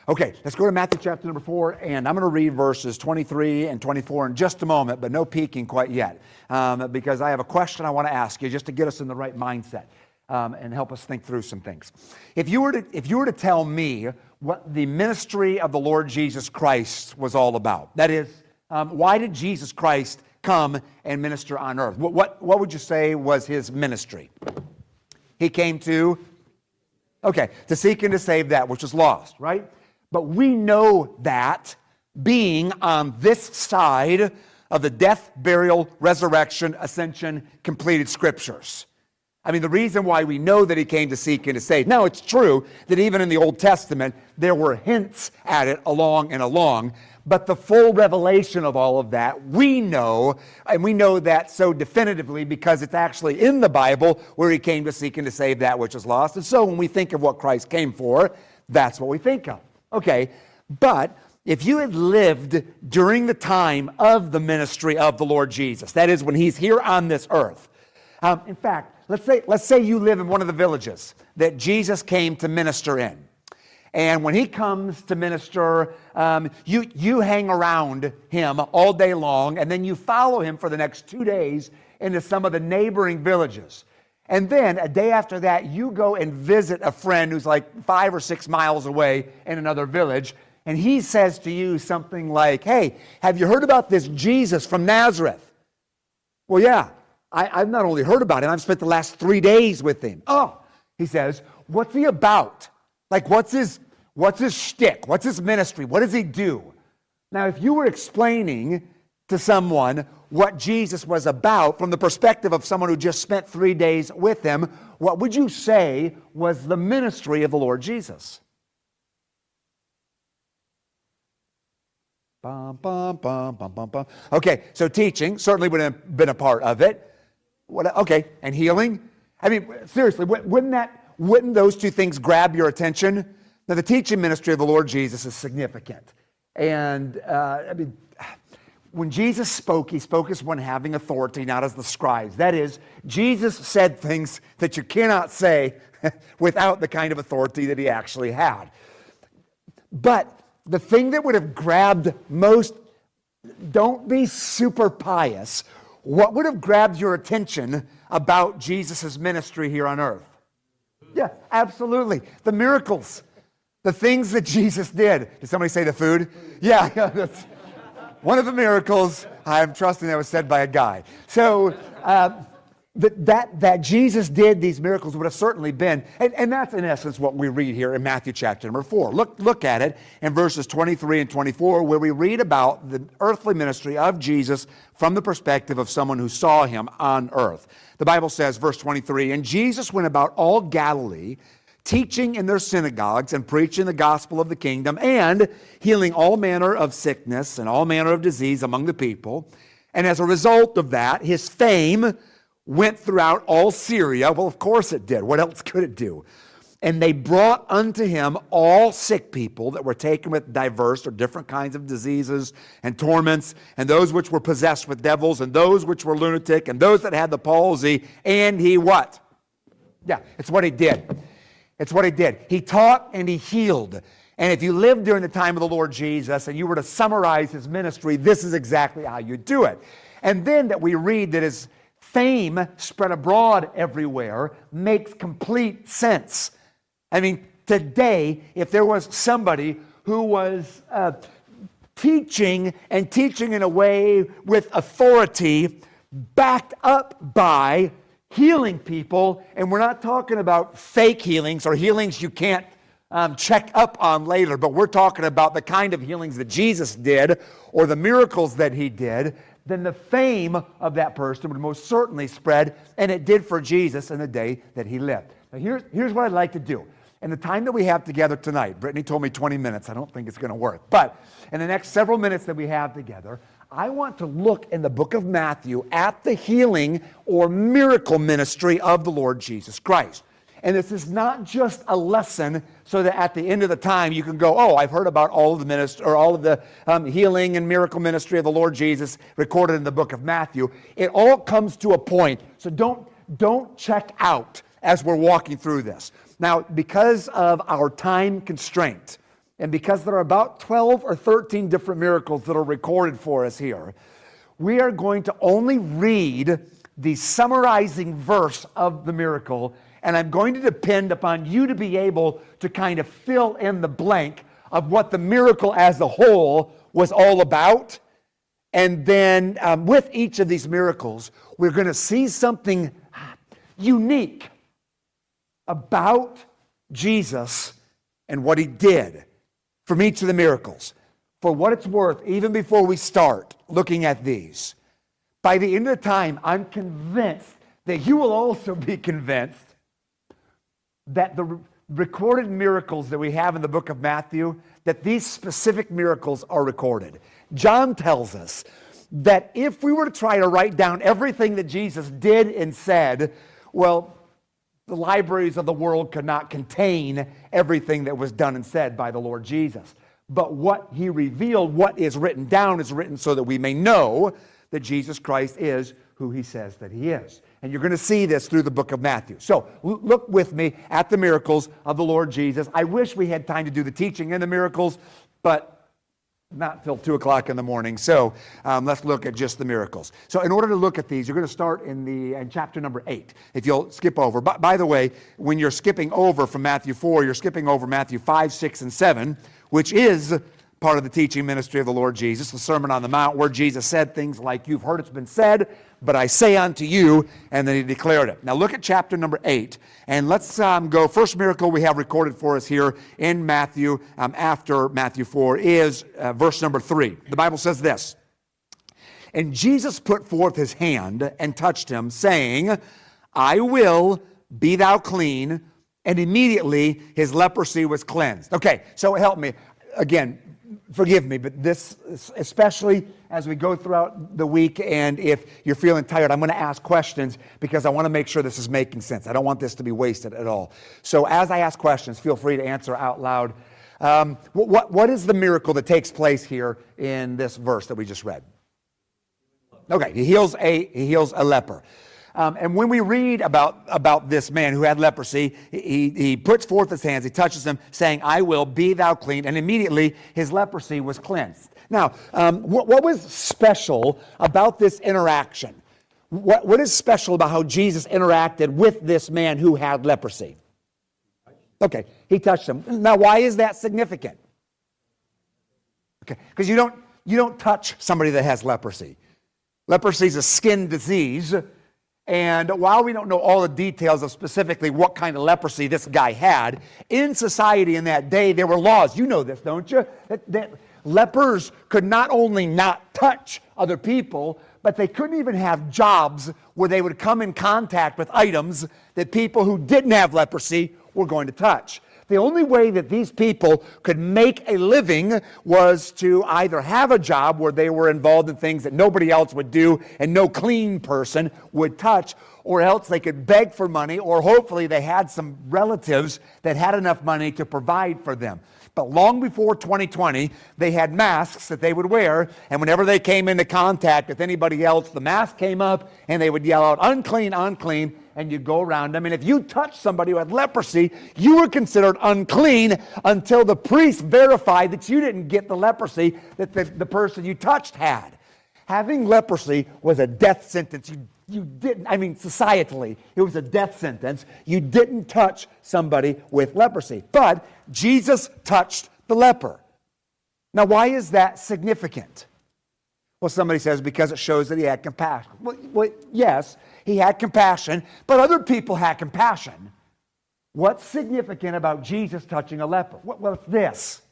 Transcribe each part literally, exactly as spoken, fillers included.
Okay, let's go to Matthew chapter number four, and I'm going to read verses twenty-three and twenty-four in just a moment, but no peeking quite yet, um, because I have a question I want to ask you just to get us in the right mindset um, and help us think through some things. If you were to, if you were to tell me what the ministry of the Lord Jesus Christ was all about, that is, um, why did Jesus Christ come and minister on earth? What, what, what would you say was his ministry? He came to, okay, to seek and to save that which is lost, right? But we know that being on this side of the death, burial, resurrection, ascension, completed scriptures. I mean, the reason why we know that he came to seek and to save. Now, it's true that even in the Old Testament, there were hints at it along and along, but the full revelation of all of that, we know, and we know that so definitively because it's actually in the Bible where he came to seek and to save that which is lost. And so when we think of what Christ came for, that's what we think of. Okay, but if you had lived during the time of the ministry of the Lord Jesus, that is when he's here on this earth. Um, in fact, let's say, let's say you live in one of the villages that Jesus came to minister in. And when he comes to minister, um, you, you hang around him all day long, and then you follow him for the next two days into some of the neighboring villages. And then a day after that, you go and visit a friend who's like five or six miles away in another village. And he says to you something like, hey, have you heard about this Jesus from Nazareth? Well, yeah, I, I've not only heard about him, I've spent the last three days with him. Oh, he says, what's he about? Like, what's his, what's his shtick? What's his ministry? What does he do? Now, if you were explaining to someone what Jesus was about from the perspective of someone who just spent three days with him, what would you say was the ministry of the Lord Jesus? Bum, bum, bum, bum, bum, bum. Okay, so teaching certainly would have been a part of it. What, okay, and healing? I mean, seriously, wouldn't that, wouldn't those two things grab your attention? Now, the teaching ministry of the Lord Jesus is significant. And, uh, I mean, when Jesus spoke, he spoke as one having authority, not as the scribes. That is, Jesus said things that you cannot say without the kind of authority that he actually had. But the thing that would have grabbed most, don't be super pious, what would have grabbed your attention about Jesus' ministry here on earth? Yeah, absolutely. The miracles. The things that Jesus did. Did somebody say the food? Yeah, that's one of the miracles. I'm trusting that was said by a guy. So uh, that, that that Jesus did these miracles would have certainly been, and, and that's in essence what we read here in Matthew chapter number four. Look, look at it in verses twenty-three and twenty-four, where we read about the earthly ministry of Jesus from the perspective of someone who saw him on earth. The Bible says, verse twenty-three, and Jesus went about all Galilee, teaching in their synagogues and preaching the gospel of the kingdom and healing all manner of sickness and all manner of disease among the people. And as a result of that, his fame went throughout all Syria. Well, of course it did. What else could it do? And they brought unto him all sick people that were taken with diverse or different kinds of diseases and torments, and those which were possessed with devils, and those which were lunatic, and those that had the palsy. And he what? Yeah, it's what he did. It's what he did. He taught and he healed. And if you lived during the time of the Lord Jesus and you were to summarize his ministry, this is exactly how you do it. And then that we read that his fame spread abroad everywhere makes complete sense. I mean, today, if there was somebody who was uh, teaching and teaching in a way with authority backed up by healing people, and we're not talking about fake healings or healings you can't um, check up on later, but we're talking about the kind of healings that Jesus did or the miracles that he did, then the fame of that person would most certainly spread, and it did for Jesus in the day that he lived. Now here's, here's what I'd like to do. In the time that we have together tonight, Brittany told me twenty minutes. I don't think it's going to work. But in the next several minutes that we have together, I want to look in the book of Matthew at the healing or miracle ministry of the Lord Jesus Christ. And this is not just a lesson so that at the end of the time you can go, oh, I've heard about all of the ministry or all of the um, healing and miracle ministry of the Lord Jesus recorded in the book of Matthew. It all comes to a point. So don't, don't check out as we're walking through this. Now, because of our time constraint, and because there are about twelve or thirteen different miracles that are recorded for us here, we are going to only read the summarizing verse of the miracle, and I'm going to depend upon you to be able to kind of fill in the blank of what the miracle as a whole was all about. And then um, with each of these miracles, we're going to see something unique about Jesus and what he did from each of the miracles. For what it's worth, even before we start looking at these, by the end of the time, I'm convinced that you will also be convinced that the re- recorded miracles that we have in the book of Matthew, that these specific miracles are recorded. John tells us that if we were to try to write down everything that Jesus did and said, well, the libraries of the world could not contain everything that was done and said by the Lord Jesus. But what he revealed, what is written down, is written so that we may know that Jesus Christ is who he says that he is. And you're going to see this through the book of Matthew. So look with me at the miracles of the Lord Jesus. I wish we had time to do the teaching in the miracles, but not till two o'clock in the morning. So um, let's look at just the miracles. So in order to look at these, you're going to start in the in chapter number eight. If you'll skip over. By, by the way, when you're skipping over from Matthew four, you're skipping over Matthew five, six, and seven, which is part of the teaching ministry of the Lord Jesus, the Sermon on the Mount, where Jesus said things like, you've heard it's been said, but I say unto you, and then he declared it. Now look at chapter number eight, and let's um, go. First miracle we have recorded for us here in Matthew, um, after Matthew four, is uh, verse number three. The Bible says this, and Jesus put forth his hand and touched him, saying, I will, be thou clean. And immediately his leprosy was cleansed. Okay, so help me. Again, forgive me, but this, especially as we go throughout the week, and if you're feeling tired, I'm going to ask questions because I want to make sure this is making sense. I don't want this to be wasted at all. So as I ask questions, feel free to answer out loud. Um, what, what is the miracle that takes place here in this verse that we just read? Okay, he heals a, he heals a leper. Um, and when we read about, about this man who had leprosy, he, he puts forth his hands, he touches him, saying, I will, be thou clean. And immediately his leprosy was cleansed. Now, um, what, what was special about this interaction? What, what is special about how Jesus interacted with this man who had leprosy? Okay, he touched him. Now, why is that significant? Okay, because you don't, you don't touch somebody that has leprosy. Leprosy is a skin disease. And while we don't know all the details of specifically what kind of leprosy this guy had, in society in that day, there were laws. You know this, don't you? That, that lepers could not only not touch other people, but they couldn't even have jobs where they would come in contact with items that people who didn't have leprosy were going to touch. The only way that these people could make a living was to either have a job where they were involved in things that nobody else would do and no clean person would touch, or else they could beg for money, or hopefully they had some relatives that had enough money to provide for them. But long before twenty twenty, they had masks that they would wear, and whenever they came into contact with anybody else, the mask came up and they would yell out, unclean, unclean, and you'd go around them. And if you touched somebody who had leprosy, you were considered unclean until the priest verified that you didn't get the leprosy that the, the person you touched had. Having leprosy was a death sentence. You, you didn't, I mean, societally, it was a death sentence. You didn't touch somebody with leprosy. But Jesus touched the leper. Now, why is that significant? Well, somebody says because it shows that he had compassion. Well, well, yes, he had compassion, but other people had compassion. What's significant about Jesus touching a leper? Well, it's this.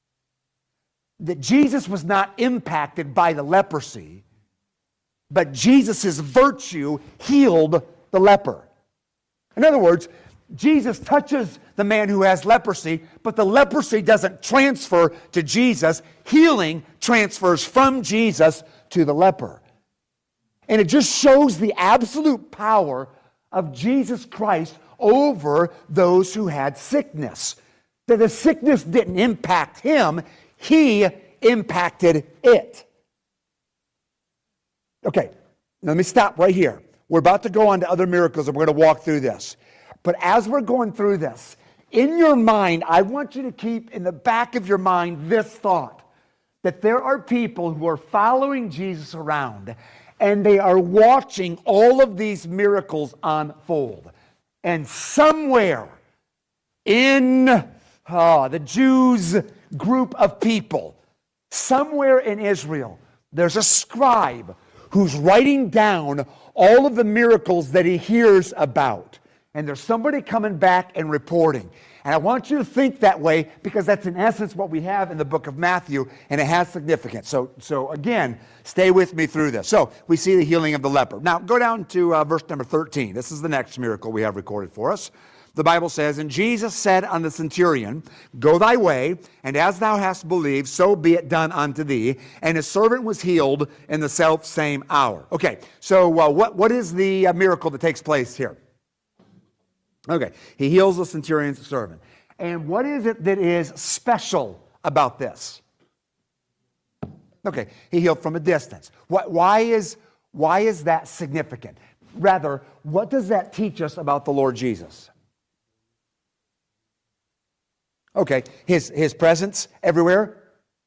That Jesus was not impacted by the leprosy, but Jesus' virtue healed the leper. In other words, Jesus touches the man who has leprosy, but the leprosy doesn't transfer to Jesus. Healing transfers from Jesus to the leper. And it just shows the absolute power of Jesus Christ over those who had sickness. That the sickness didn't impact him, he impacted it. Okay, let me stop right here. We're about to go on to other miracles and we're going to walk through this. But as we're going through this, In your mind, I want you to keep in the back of your mind this thought, that there are people who are following Jesus around and they are watching all of these miracles unfold. And somewhere in oh, the Jews' group of people, somewhere in Israel, there's a scribe who's writing down all of the miracles that he hears about. And there's somebody coming back and reporting. And I want you to think that way because that's in essence what we have in the book of Matthew, and it has significance. So, so again, stay with me through this. So we see the healing of the leper. Now go down to uh, verse number thirteen. This is the next miracle we have recorded for us. The Bible says, "And Jesus said unto the centurion, Go thy way, and as thou hast believed, so be it done unto thee. And his servant was healed in the self same hour." Okay, so uh, what, what is the uh, miracle that takes place here? Okay, he heals the centurion's servant. And what is it that is special about this? Okay, he healed from a distance. What, why is, why is that significant? Rather, what does that teach us about the Lord Jesus? Okay, his, his presence everywhere.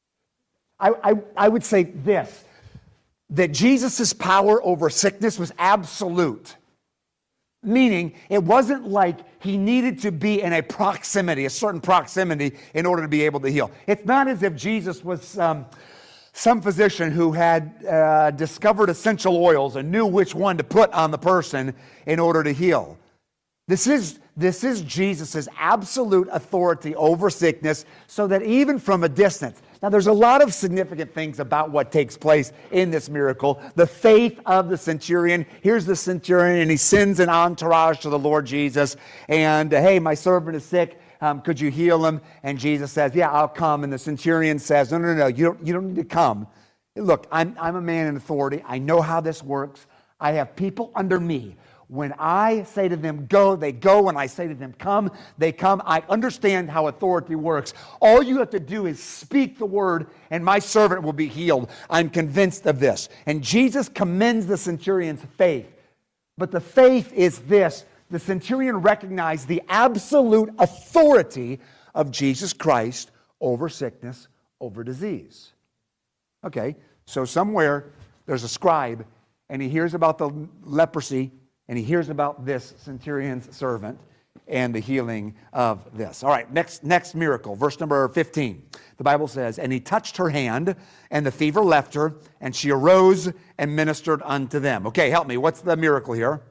I, I, I would say this, that Jesus' power over sickness was absolute. Meaning, it wasn't like he needed to be in a proximity, a certain proximity, in order to be able to heal. It's not as if Jesus was um, some physician who had uh, discovered essential oils and knew which one to put on the person in order to heal. This is, this is Jesus' absolute authority over sickness, so that even from a distance. Now, there's a lot of significant things about what takes place in this miracle. The faith of the centurion. Here's the centurion, and he sends an entourage to the Lord Jesus. And, uh, hey, my servant is sick. Um, could you heal him? And Jesus says, yeah, I'll come. And the centurion says, no, no, no, you don't, you don't need to come. Look, I'm, I'm a man in authority. I know how this works. I have people under me. When I say to them, go, they go. When I say to them, come, they come. I understand how authority works. All you have to do is speak the word, and my servant will be healed. I'm convinced of this. And Jesus commends the centurion's faith. But the faith is this. The centurion recognized the absolute authority of Jesus Christ over sickness, over disease. Okay, so somewhere there's a scribe, and he hears about the leprosy, and he hears about this centurion's servant and the healing of this. All right, next, next miracle, verse number fifteen. The Bible says, and he touched her hand, and the fever left her, and she arose and ministered unto them. Okay, help me. What's the miracle here?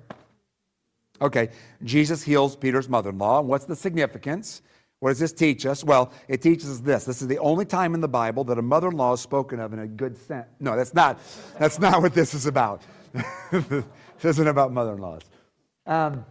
Okay, Jesus heals Peter's mother-in-law. What's the significance? What does this teach us? Well, it teaches us this. This is the only time in the Bible that a mother-in-law is spoken of in a good sense. No, that's not, that's not what this is about. This isn't about mother-in-laws. Um,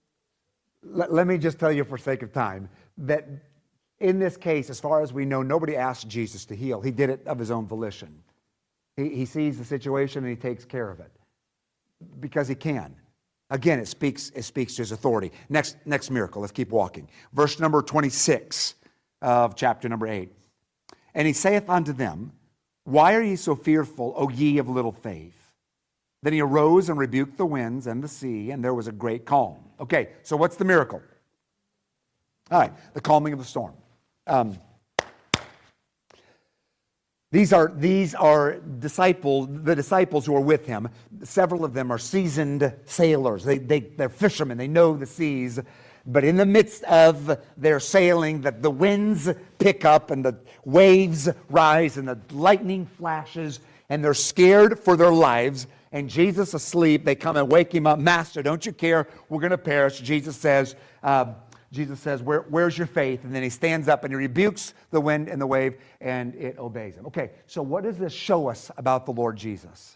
let, let me just tell you for sake of time that in this case, as far as we know, nobody asked Jesus to heal. He did it of his own volition. He, he sees the situation and he takes care of it because he can. Again, it speaks, it speaks to his authority. Next, next miracle, let's keep walking. Verse number twenty-six of chapter number eight. And he saith unto them, why are ye so fearful, O ye of little faith? Then he arose and rebuked the winds and the sea, and there was a great calm. Okay, so what's the miracle? All right, the calming of the storm. Um, these are these are disciples, the disciples who are with him. Several of them are seasoned sailors. They, they, they're fishermen. They know the seas. But in the midst of their sailing, that the winds pick up and the waves rise and the lightning flashes, and they're scared for their lives. And Jesus asleep, they come and wake him up. Master, don't you care? We're going to perish. Jesus says, uh, Jesus says, Where, where's your faith? And then he stands up and he rebukes the wind and the wave, and it obeys him. Okay, so what does this show us about the Lord Jesus?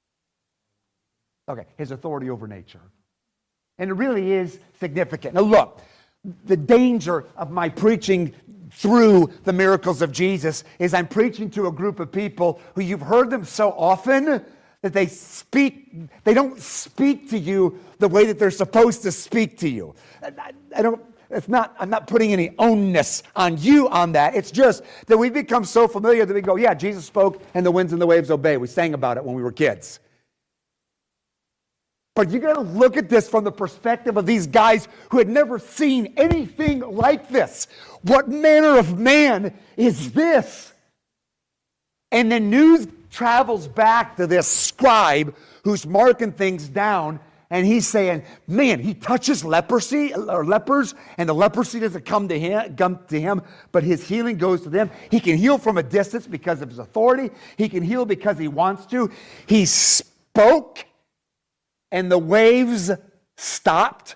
Okay, his authority over nature. And it really is significant. Now look, the danger of my preaching through the miracles of Jesus is I'm preaching to a group of people who you've heard them so often that they speak, they don't speak to you the way that they're supposed to speak to you. I, I don't, it's not, I'm not putting any ownness on you on that. It's just that we become so familiar that we go, yeah, Jesus spoke and the winds and the waves obey. We sang about it when we were kids. But you got to look at this from the perspective of these guys who had never seen anything like this. What manner of man is this? And then news travels back to this scribe who's marking things down, and he's saying, man, he touches leprosy or lepers, and the leprosy doesn't come to him, come to him, but his healing goes to them. He can heal from a distance because of his authority. He can heal because he wants to. He spoke, and the waves stopped.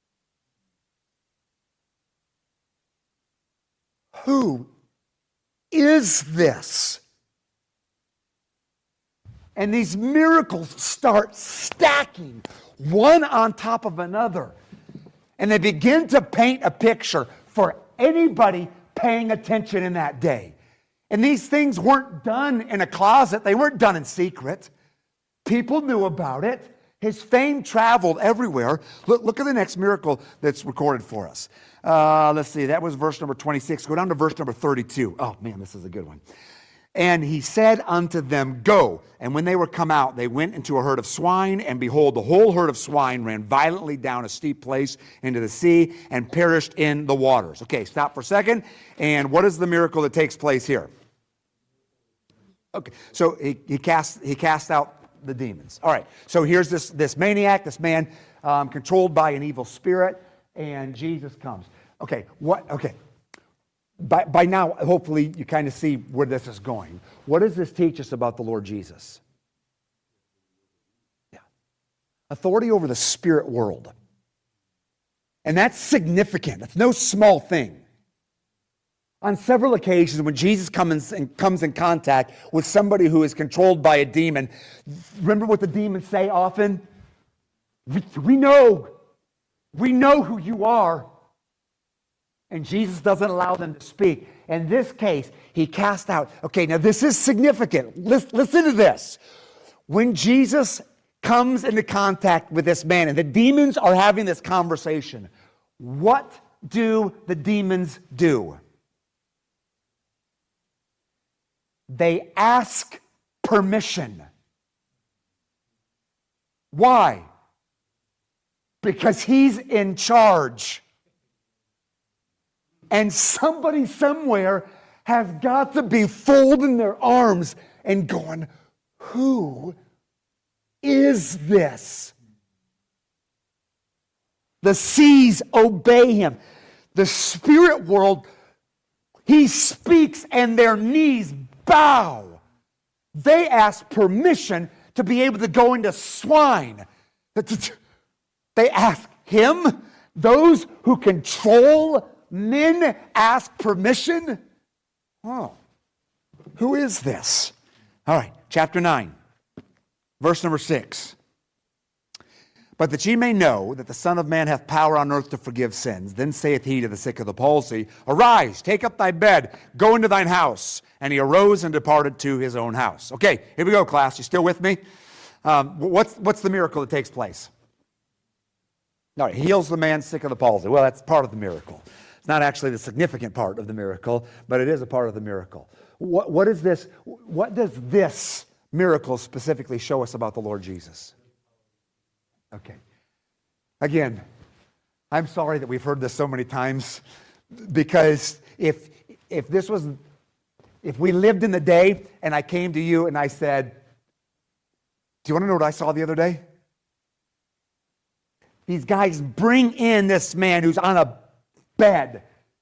Who is this? And these miracles start stacking one on top of another. And they begin to paint a picture for anybody paying attention in that day. And these things weren't done in a closet. They weren't done in secret. People knew about it. His fame traveled everywhere. Look, look at the next miracle that's recorded for us. Uh, let's see, that was verse number twenty-six. Go down to verse number thirty-two. Oh, man, this is a good one. And he said unto them, go. And when they were come out, they went into a herd of swine, and behold, the whole herd of swine ran violently down a steep place into the sea and perished in the waters. Okay, stop for a second. And what is the miracle that takes place here? Okay, so he, he, cast, he cast out the demons. All right, so here's this, this maniac, this man um, controlled by an evil spirit, and Jesus comes. Okay, what, okay. By, by now, hopefully, you kind of see where this is going. What does this teach us about the Lord Jesus? Yeah. Authority over the spirit world. And that's significant. It's no small thing. On several occasions, when Jesus comes in, comes in contact with somebody who is controlled by a demon, remember what the demons say often? We, we know. We know who you are. And Jesus doesn't allow them to speak. In this case, he cast out. Okay, now this is significant. Listen, listen to this. When Jesus comes into contact with this man, and the demons are having this conversation, what do the demons do? They ask permission. Why? Because he's in charge. And somebody somewhere has got to be folding their arms and going, who is this? The seas obey him. The spirit world, he speaks and their knees bow. They ask permission to be able to go into swine. They ask him, those who control men ask permission? Oh, who is this? All right, chapter nine, verse number six. But that ye may know that the Son of Man hath power on earth to forgive sins, then saith he to the sick of the palsy, arise, take up thy bed, go into thine house. And he arose and departed to his own house. Okay, here we go, class. You still with me? Um, what's, what's the miracle that takes place? All right, he heals the man sick of the palsy. Well, that's part of the miracle. It's not actually the significant part of the miracle, but it is a part of the miracle. What, what is this? What does this miracle specifically show us about the Lord Jesus? Okay. Again, I'm sorry that we've heard this so many times, because if if this was, if we lived in the day and I came to you and I said, do you want to know what I saw the other day? These guys bring in this man who's on a bed.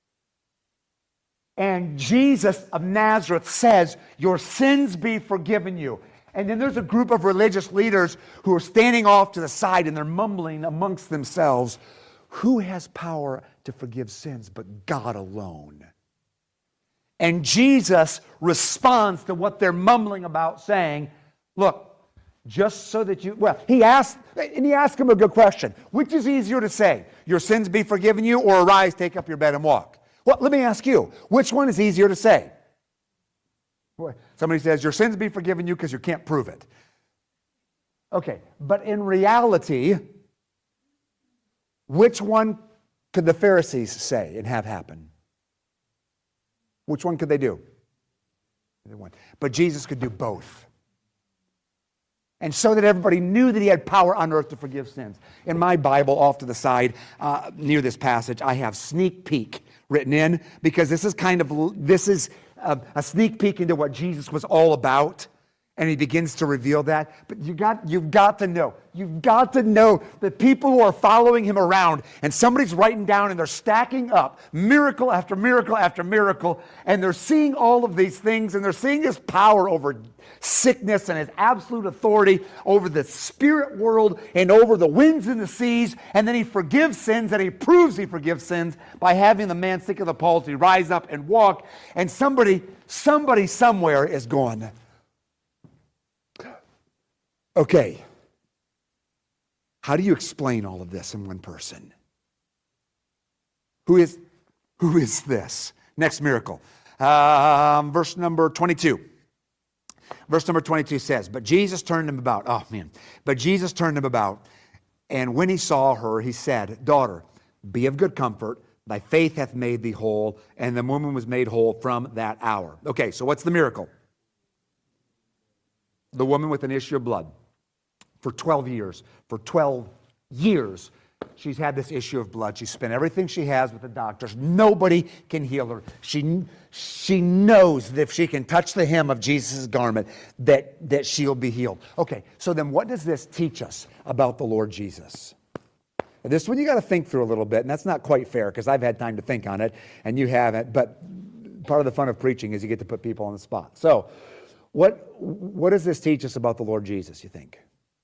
And Jesus of Nazareth says, your sins be forgiven you. And then there's a group of religious leaders who are standing off to the side and they're mumbling amongst themselves, who has power to forgive sins but God alone? And Jesus responds to what they're mumbling about, saying, look, just so that you, well, he asked, and he asked him a good question. Which is easier to say? Your sins be forgiven you, or arise, take up your bed and walk? Well, let me ask you, which one is easier to say? Somebody says, your sins be forgiven you because you can't prove it. Okay, but in reality, which one could the Pharisees say and have happen? Which one could they do? Either one. But Jesus could do both. and so that everybody knew that he had power on earth to forgive sins. In my Bible, off to the side, uh, near this passage, I have sneak peek written in, because this is kind of, this is a, a sneak peek into what Jesus was all about. And he begins to reveal that. But you got, you've got to know, you've got to know that people who are following him around, and somebody's writing down and they're stacking up miracle after miracle after miracle, and they're seeing all of these things, and they're seeing his power over sickness and his absolute authority over the spirit world and over the winds and the seas. And then he forgives sins, and he proves he forgives sins by having the man sick of the palsy rise up and walk. And somebody, somebody somewhere is going, okay, how do you explain all of this in one person? Who is, who is this? Next miracle. Um, verse number twenty-two. Verse number twenty-two says, but Jesus turned him about. Oh, man. But Jesus turned him about, and when he saw her, he said, daughter, be of good comfort. Thy faith hath made thee whole. And the woman was made whole from that hour. Okay, so what's the miracle? The woman with an issue of blood. For twelve years, for twelve years, she's had this issue of blood. She spent everything she has with the doctors. Nobody can heal her. She, she knows that if she can touch the hem of Jesus' garment, that, that she'll be healed. Okay, so then what does this teach us about the Lord Jesus? And this one you got to think through a little bit, and that's not quite fair because I've had time to think on it, and you haven't. But part of the fun of preaching is you get to put people on the spot. So what, what does this teach us about the Lord Jesus, you think?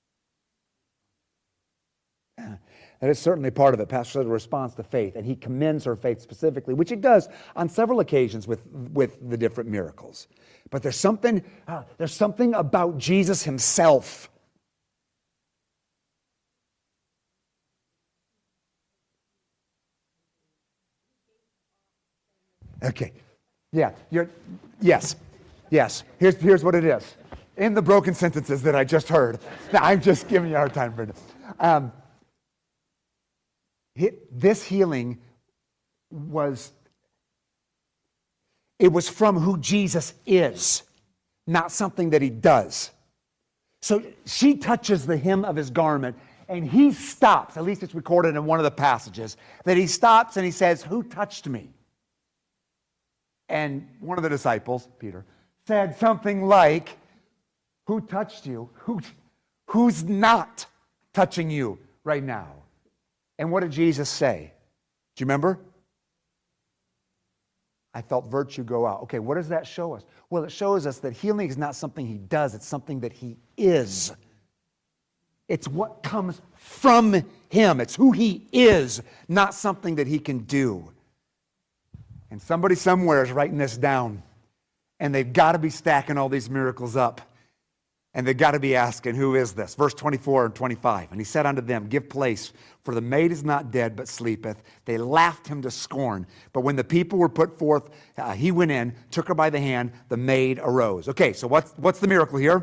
That is certainly part of it. Pastor said a response to faith, and he commends her faith specifically, which he does on several occasions with, with the different miracles. But there's something, uh, there's something about Jesus himself. Okay, yeah, you're, yes, yes. Here's, here's what it is. In the broken sentences that I just heard. Now, I'm just giving you a hard time, Brenda. Um, This healing was, it was from who Jesus is, not something that he does. So she touches the hem of his garment, and he stops, at least it's recorded in one of the passages, that he stops and he says, who touched me? And one of the disciples, Peter, said something like, who touched you? Who, who's not touching you right now? And what did Jesus say? Do you remember? I felt virtue go out. Okay, what does that show us? Well, it shows us that healing is not something he does, it's something that he is. It's what comes from him. It's who he is, not something that he can do. And somebody somewhere is writing this down, and they've got to be stacking all these miracles up. And they've got to be asking, who is this? Verse twenty-four and twenty-five. And he said unto them, give place, for the maid is not dead, but sleepeth. They laughed him to scorn. But when the people were put forth, uh, he went in, took her by the hand, the maid arose. Okay, so what's, what's the miracle here?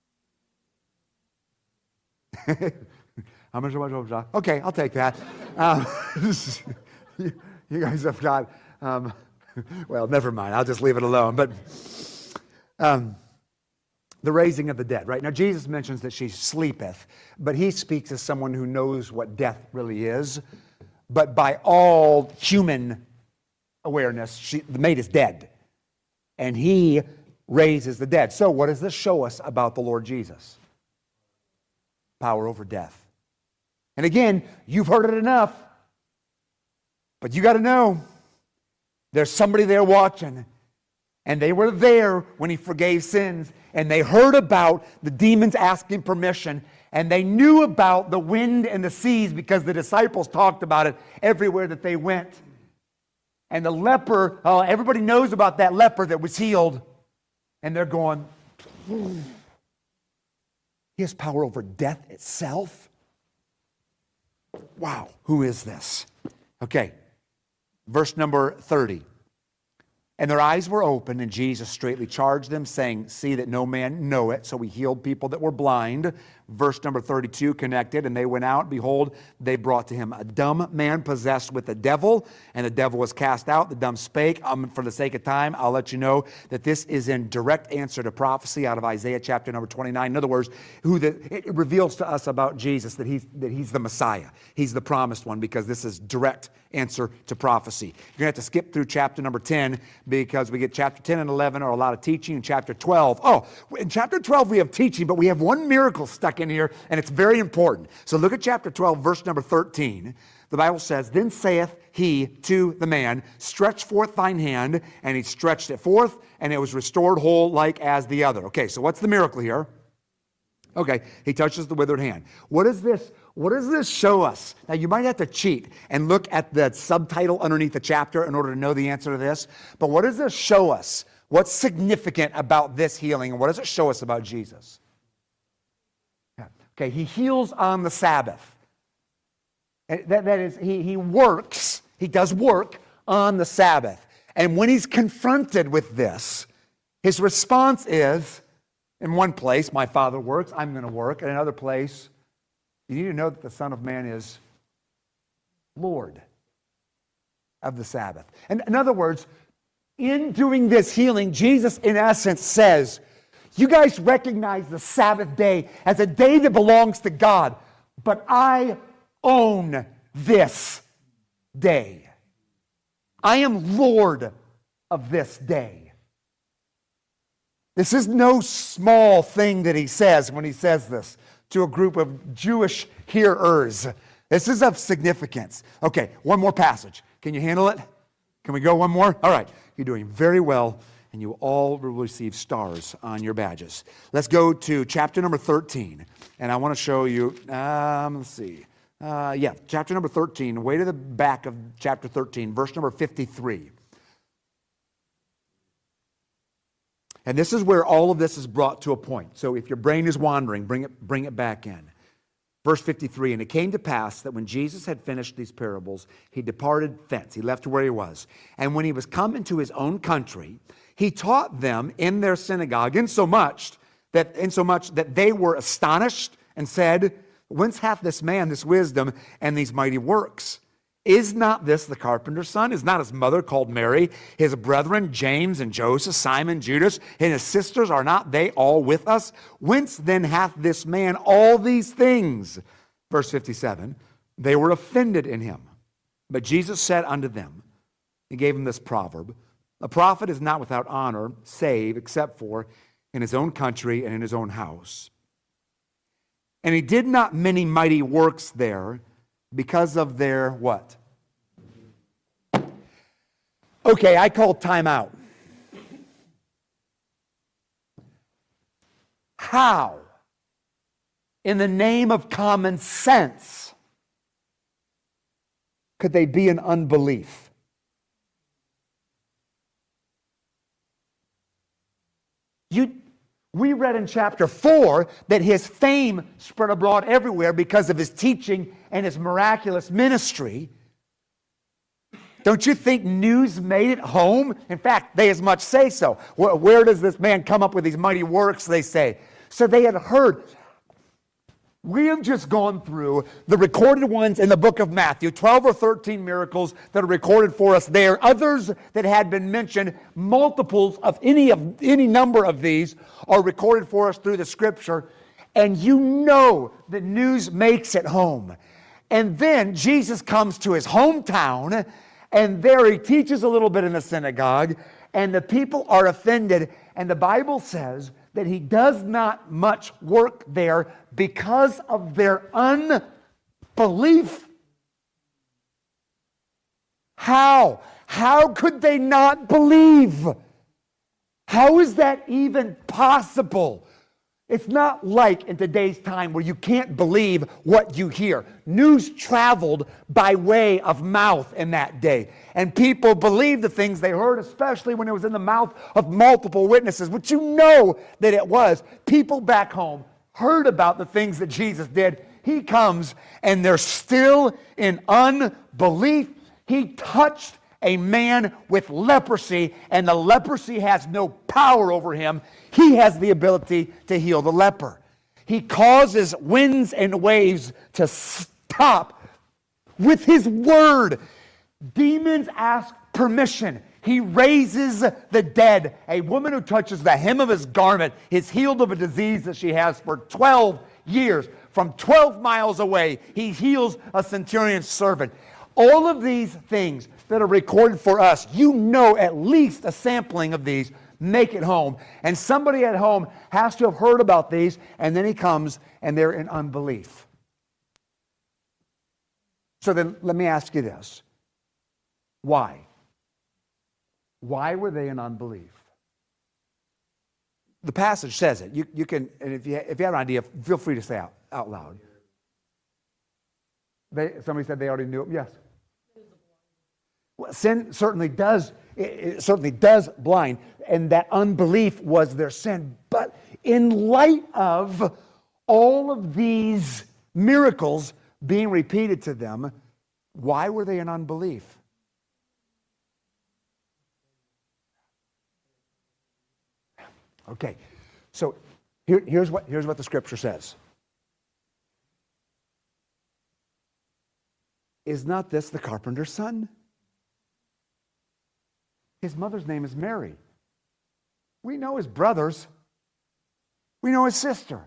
How much? Okay, I'll take that. Um, you, you guys have got, um, well, never mind. I'll just leave it alone. But... Um, the raising of the dead, right? Now, Jesus mentions that she sleepeth, but he speaks as someone who knows what death really is. But by all human awareness, she, the maid is dead. And he raises the dead. So what does this show us about the Lord Jesus? Power over death. And again, you've heard it enough. But you got to know, there's somebody there watching. And they were there when he forgave sins. And they heard about the demons asking permission. And they knew about the wind and the seas because the disciples talked about it everywhere that they went. And the leper, oh, everybody knows about that leper that was healed. And they're going, he has power over death itself? Wow, who is this? Okay, verse number thirty. And their eyes were opened, and Jesus straightly charged them, saying, see that no man know it. So he healed people that were blind. Verse number thirty-two connected, and they went out. Behold, they brought to him a dumb man possessed with a devil, and the devil was cast out. The dumb spake. Um, for the sake of time, I'll let you know that this is in direct answer to prophecy out of Isaiah chapter number twenty-nine. In other words, who the, it reveals to us about Jesus that he's, that he's the Messiah. He's the promised one, because this is direct answer to prophecy. You're going to have to skip through chapter number ten, because we get chapter ten and eleven are a lot of teaching. In chapter twelve, oh, in chapter twelve we have teaching, but we have one miracle stuck in here, and it's very important. So look at chapter twelve, verse number thirteen. The Bible says, then saith he to the man, stretch forth thine hand, and he stretched it forth, and it was restored whole like as the other. Okay, so what's the miracle here? Okay, he touches the withered hand. What is this? What does this show us? Now, you might have to cheat and look at the subtitle underneath the chapter in order to know the answer to this. But what does this show us? What's significant about this healing, and what does it show us about Jesus? Okay, he heals on the Sabbath. That, that is, he, he works, he does work on the Sabbath. And when he's confronted with this, his response is, in one place, my Father works, I'm going to work. In another place, you need to know that the Son of Man is Lord of the Sabbath. And in other words, in doing this healing, Jesus, in essence, says, you guys recognize the Sabbath day as a day that belongs to God, but I own this day. I am Lord of this day. This is no small thing that he says when he says this to a group of Jewish hearers. This is of significance. Okay, one more passage. Can you handle it? Can we go one more? All right, you're doing very well, and you all will receive stars on your badges. Let's go to chapter number thirteen, and I want to show you, um, let's see, uh, yeah, chapter number thirteen, way to the back of chapter thirteen, verse number fifty-three. And this is where all of this is brought to a point. So if your brain is wandering, bring it, bring it back in. Verse fifty-three, and it came to pass that when Jesus had finished these parables, he departed thence. He left where he was. And when he was come into his own country, he taught them in their synagogue, insomuch that, insomuch that they were astonished and said, whence hath this man this wisdom and these mighty works? Is not this the carpenter's son? Is not his mother called Mary? His brethren, James and Joseph, Simon, Judas, and his sisters, are not they all with us? Whence then hath this man all these things? Verse fifty-seven, they were offended in him. But Jesus said unto them, he gave them this proverb, a prophet is not without honor, save, except for in his own country and in his own house. And he did not many mighty works there, because of their what? Okay, I call time out. How, in the name of common sense, could they be in unbelief? You, we read in chapter four that his fame spread abroad everywhere because of his teaching and his miraculous ministry. Don't you think news made it home? In fact, they as much say so. Where, where does this man come up with these mighty works, they say? So they had heard. We have just gone through the recorded ones in the book of Matthew, twelve or thirteen miracles that are recorded for us there. Others that had been mentioned, multiples of any of any number of these are recorded for us through the scripture. And you know the news makes it home. And then Jesus comes to his hometown, and there he teaches a little bit in the synagogue, and the people are offended. And the Bible says that he does not much work there because of their unbelief. How? How could they not believe? How is that even possible? It's not like in today's time where you can't believe what you hear. News traveled by way of mouth in that day. And people believed the things they heard, especially when it was in the mouth of multiple witnesses, which you know that it was. People back home heard about the things that Jesus did. He comes and they're still in unbelief. He touched a man with leprosy, and the leprosy has no power over him. He has the ability to heal the leper. He causes winds and waves to stop with his word. Demons ask permission. He raises the dead. A woman who touches the hem of his garment is healed of a disease that she has for twelve years. From twelve miles away, he heals a centurion's servant. All of these things that are recorded for us, you know at least a sampling of these make it home. And somebody at home has to have heard about these, and then he comes and they're in unbelief. So then let me ask you this. Why? Why were they in unbelief? The passage says it. You, you can, and if you, if you have an idea, feel free to say out, out loud. They, somebody said they already knew it. Yes. Well, sin certainly does, it, it certainly does blind, and that unbelief was their sin. But in light of all of these miracles being repeated to them, why were they in unbelief? Okay, so here, here's what, here's what the scripture says. Is not this the carpenter's son? His mother's name is Mary. We know his brothers. We know his sister.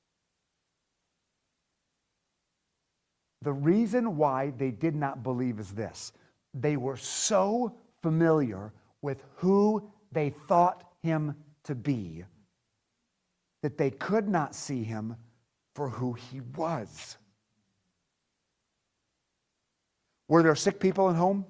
The reason why they did not believe is this. They were so familiar with who they thought him to be that they could not see him for who he was. Were there sick people at home?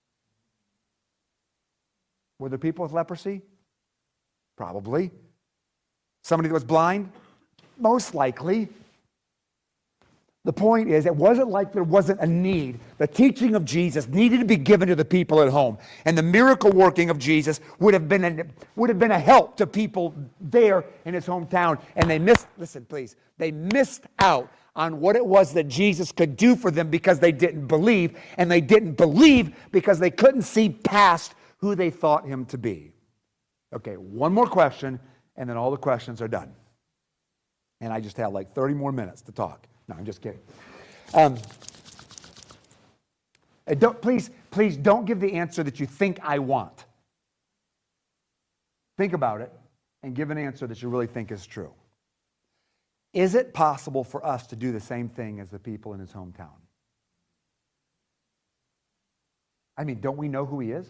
Were there people with leprosy? Probably. Somebody that was blind? Most likely. The point is, it wasn't like there wasn't a need. The teaching of Jesus needed to be given to the people at home. And the miracle working of Jesus would have been a, would have been a help to people there in his hometown. And they missed, listen please, they missed out on what it was that Jesus could do for them because they didn't believe. And they didn't believe because they couldn't see past who they thought him to be. Okay, one more question, and then all the questions are done. And I just have like thirty more minutes to talk. No, I'm just kidding. Um, don't, please, please don't give the answer that you think I want. Think about it and give an answer that you really think is true. Is it possible for us to do the same thing as the people in his hometown? I mean, don't we know who he is?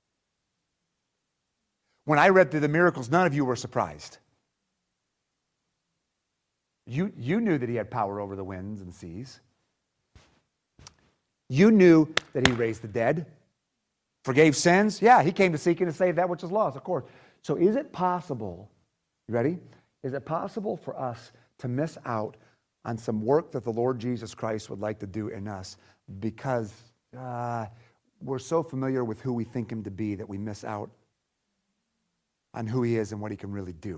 When I read through the miracles, none of you were surprised. You, you knew that he had power over the winds and seas. You knew that he raised the dead, forgave sins. Yeah, he came to seek and to save that which is lost, of course. So is it possible, you ready? Is it possible for us to miss out on some work that the Lord Jesus Christ would like to do in us because uh, we're so familiar with who we think him to be that we miss out on who he is and what he can really do?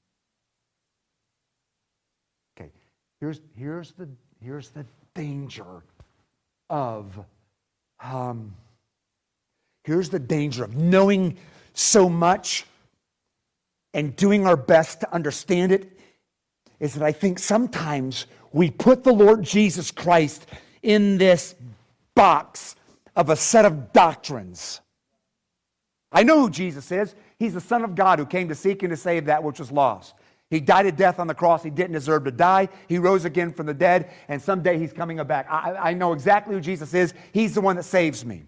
Okay, here's, here's, the, here's the danger of, um, here's the danger of knowing so much and doing our best to understand it, is that I think sometimes we put the Lord Jesus Christ in this box of a set of doctrines. I know who Jesus is. He's the Son of God who came to seek and to save that which was lost. He died a death on the cross. He didn't deserve to die. He rose again from the dead, and someday he's coming back. I, I know exactly who Jesus is. He's the one that saves me.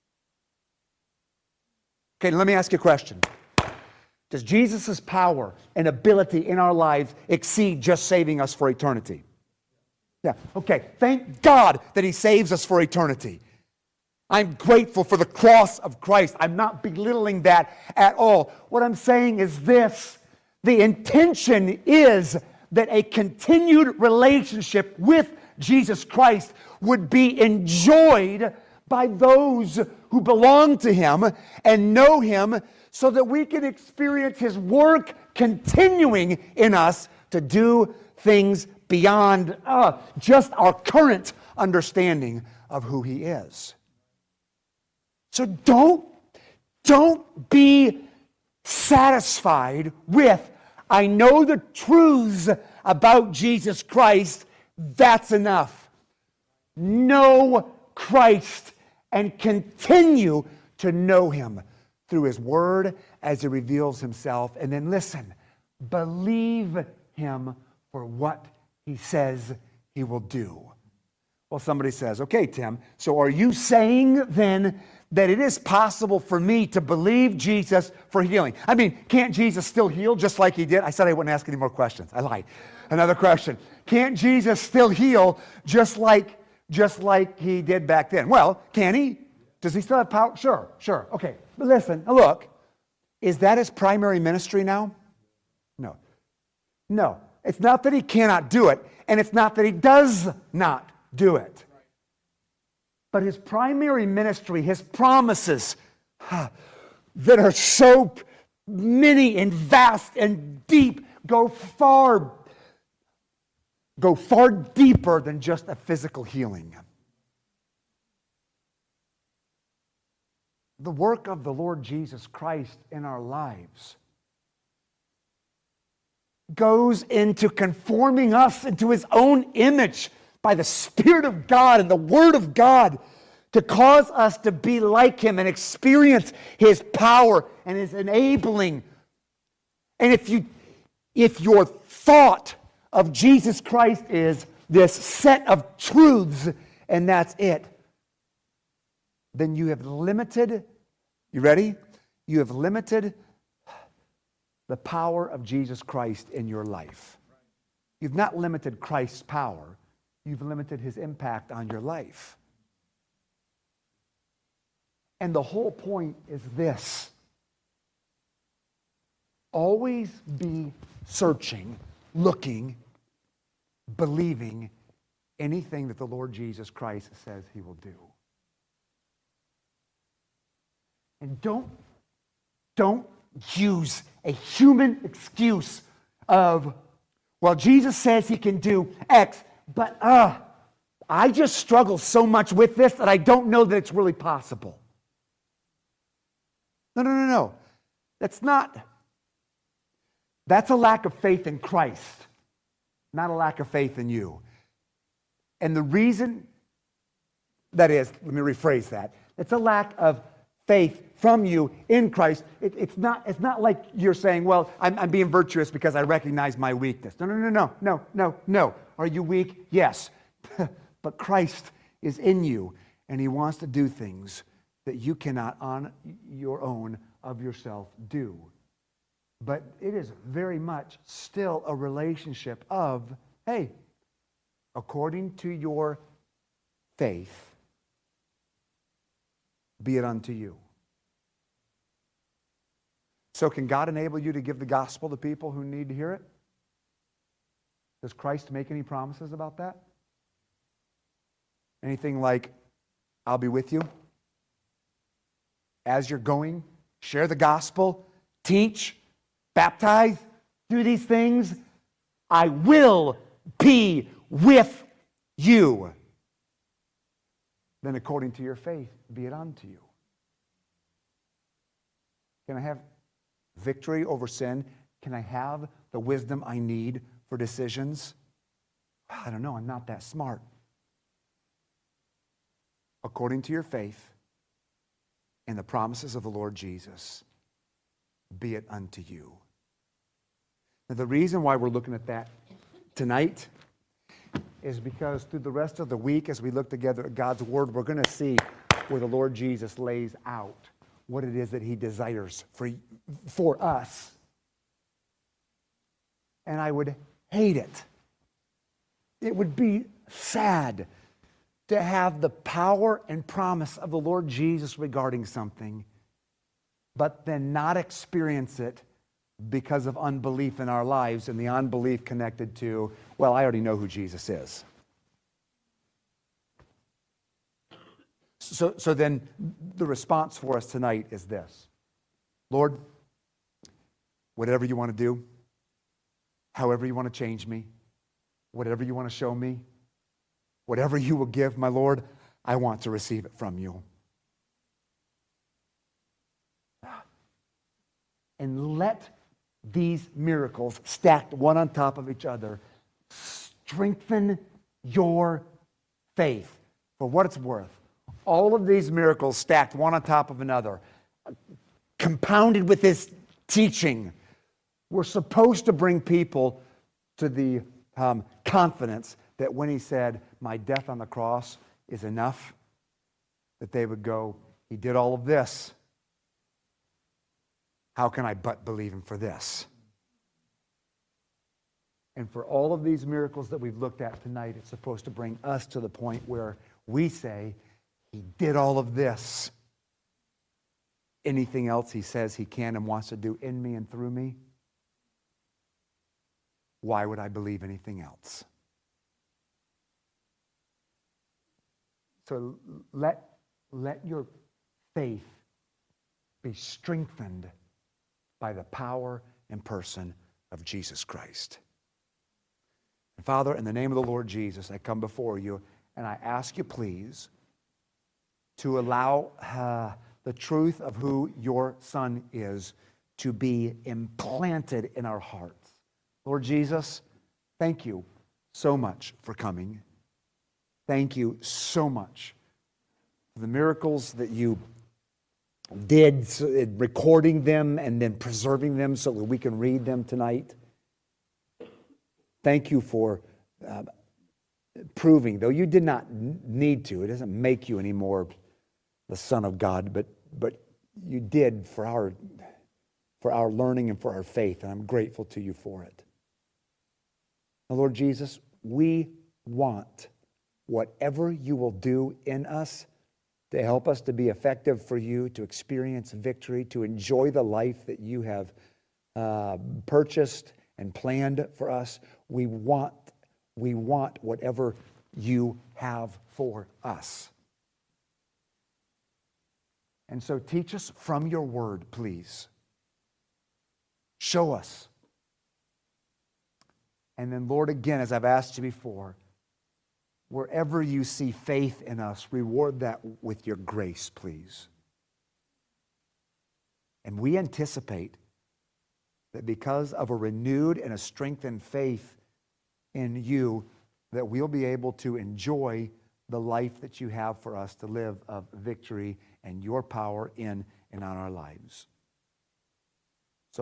Okay, let me ask you a question. Does Jesus' power and ability in our lives exceed just saving us for eternity? Yeah, okay. Thank God that he saves us for eternity. I'm grateful for the cross of Christ. I'm not belittling that at all. What I'm saying is this. The intention is that a continued relationship with Jesus Christ would be enjoyed by those who belong to him and know him, so that we can experience his work continuing in us to do things beyond uh, just our current understanding of who he is. So don't, don't be satisfied with, I know the truths about Jesus Christ, that's enough. Know Christ and continue to know Him through His Word as He reveals Himself. And then listen, believe Him for what He says He will do. Well, somebody says, okay, Tim, so are you saying then that it is possible for me to believe Jesus for healing? I mean, can't Jesus still heal just like He did? I said I wouldn't ask any more questions. I lied. Another question. Can't Jesus still heal just like, just like He did back then? Well, can He? Does He still have power? Sure, sure. Okay, but listen, look. Is that His primary ministry now? No. No. It's not that He cannot do it, and it's not that He does not do it. But His primary ministry, His promises huh, that are so many and vast and deep, go far, go far deeper than just a physical healing. The work of the Lord Jesus Christ in our lives goes into conforming us into His own image by the Spirit of God and the Word of God to cause us to be like Him and experience His power and His enabling. And if you, if your thought of Jesus Christ is this set of truths and that's it, then you have limited, you ready? You have limited the power of Jesus Christ in your life. You've not limited Christ's power. You've limited His impact on your life. And the whole point is this. Always be searching, looking, believing anything that the Lord Jesus Christ says He will do. And don't, don't use a human excuse of, well, Jesus says He can do X, but uh, I just struggle so much with this that I don't know that it's really possible. No, no, no, no. That's not, that's a lack of faith in Christ, not a lack of faith in you. And the reason that is, let me rephrase that, it's a lack of faith from you in Christ. It, it's not, it's not like you're saying, well, I'm, I'm being virtuous because I recognize my weakness. No, no, no, no, no, no, no. Are you weak? Yes. But Christ is in you, and He wants to do things that you cannot on your own of yourself do. But it is very much still a relationship of, hey, according to your faith, be it unto you. So can God enable you to give the gospel to people who need to hear it? Does Christ make any promises about that? Anything like, I'll be with you as you're going, share the gospel, teach, baptize, do these things. I will be with you. Then according to your faith, be it unto you. Can I have victory over sin? Can I have the wisdom I need for decisions? I don't know, I'm not that smart. According to your faith and the promises of the Lord Jesus, be it unto you. Now, the reason why we're looking at that tonight is because through the rest of the week, as we look together at God's Word, we're going to see where the Lord Jesus lays out what it is that He desires for, for us. And I would hate it. It would be sad to have the power and promise of the Lord Jesus regarding something, but then not experience it because of unbelief in our lives, and the unbelief connected to, well, I already know who Jesus is. So, so then the response for us tonight is this. Lord, whatever you want to do, however you want to change me, whatever you want to show me, whatever you will give, my Lord, I want to receive it from you. and let these miracles stacked one on top of each other strengthen your faith. For what it's worth, all of these miracles stacked one on top of another, compounded with this teaching, were supposed to bring people to the um, confidence that when he said, my death on the cross is enough, that they would go, he did all of this. How can I but believe him for this? And for all of these miracles that we've looked at tonight, it's supposed to bring us to the point where we say, he did all of this. Anything else he says he can and wants to do in me and through me, why would I believe anything else? So let, let your faith be strengthened by the power and person of Jesus Christ. And Father, in the name of the Lord Jesus, I come before you and I ask you, please, to allow uh, the truth of who your Son is to be implanted in our hearts. Lord Jesus, thank you so much for coming. Thank you so much for the miracles that you did, recording them and then preserving them so that we can read them tonight. Thank you for uh, proving, though you did not need to, it doesn't make you any more the Son of God, but but you did for our for our learning and for our faith, and I'm grateful to you for it. Now, Lord Jesus, we want whatever you will do in us to help us to be effective for you, to experience victory, to enjoy the life that you have uh, purchased and planned for us. We want, we want whatever you have for us. And so teach us from your word, please. Show us. And then, Lord, again, as I've asked you before, wherever you see faith in us, reward that with your grace, please. And we anticipate that because of a renewed and a strengthened faith in you, that we'll be able to enjoy the life that you have for us to live of victory and your power in and on our lives.